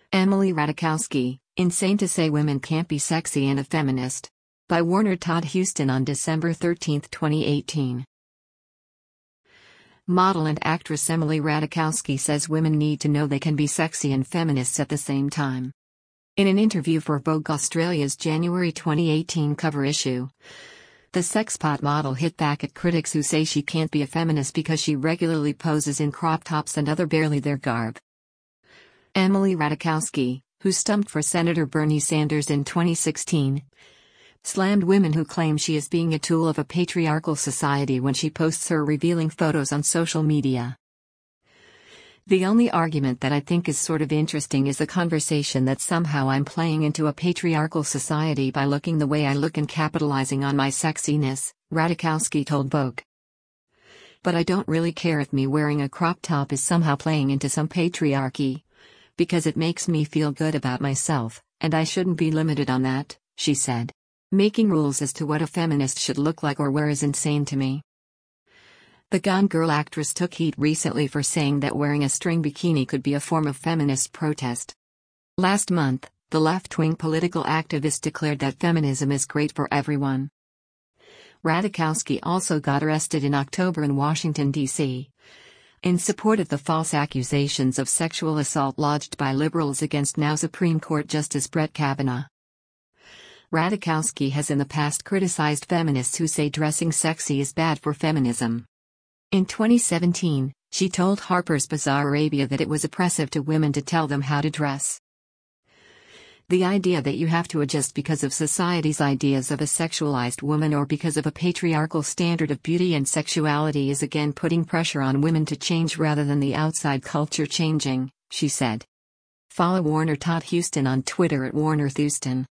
Emily Ratajkowski, Insane to Say Women Can't Be Sexy and a Feminist. By Warner Todd Huston on December 13, 2018. Model and actress Emily Ratajkowski says women need to know they can be sexy and feminists at the same time. In an interview for Vogue Australia's January 2018 cover issue, the sexpot model hit back at critics who say she can't be a feminist because she regularly poses in crop tops and other barely there garb. Emily Ratajkowski, who stumped for Senator Bernie Sanders in 2016, slammed women who claim she is being a tool of a patriarchal society when she posts her revealing photos on social media. The only argument that I think is sort of interesting is the conversation that somehow I'm playing into a patriarchal society by looking the way I look and capitalizing on my sexiness, Ratajkowski told Vogue. But I don't really care if me wearing a crop top is somehow playing into some patriarchy, because it makes me feel good about myself, and I shouldn't be limited on that, she said. Making rules as to what a feminist should look like or wear is insane to me. The Gone Girl actress took heat recently for saying that wearing a string bikini could be a form of feminist protest. Last month, the left-wing political activist declared that feminism is great for everyone. Ratajkowski also got arrested in October in Washington, D.C., in support of the false accusations of sexual assault lodged by liberals against now Supreme Court Justice Brett Kavanaugh. Ratajkowski has in the past criticized feminists who say dressing sexy is bad for feminism. In 2017, she told Harper's Bazaar Arabia that it was oppressive to women to tell them how to dress. The idea that you have to adjust because of society's ideas of a sexualized woman or because of a patriarchal standard of beauty and sexuality is again putting pressure on women to change rather than the outside culture changing, she said. Follow Warner Todd Huston on Twitter at WarnerThuston.